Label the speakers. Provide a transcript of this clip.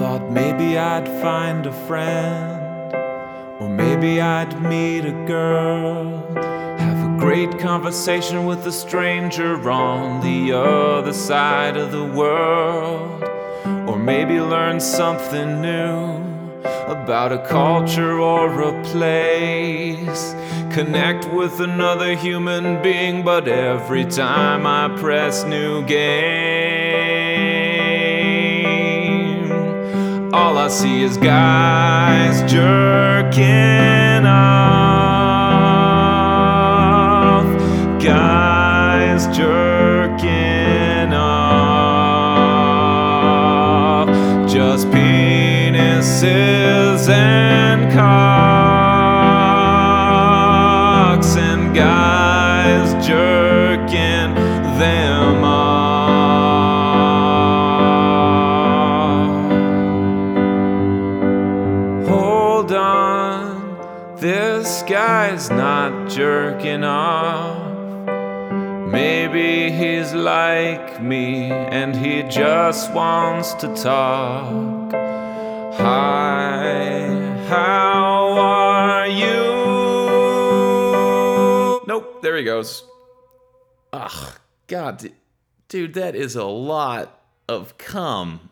Speaker 1: Thought maybe I'd find a friend, or maybe I'd meet a girl, have a great conversation with a stranger on the other side of the world, or maybe learn something new about a culture or a place, connect with another human being. But every time I press new game, all I see is guys jerking off, guys jerking off, just penises and cocks, and guys jerking them off. Hold on, this guy's not jerking off. Maybe he's like me and he just wants to talk. Hi, how are you? Nope, there he goes. Ugh, God, dude, that is a lot of cum.